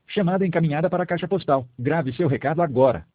Chamada encaminhada para a caixa postal. Grave seu recado agora.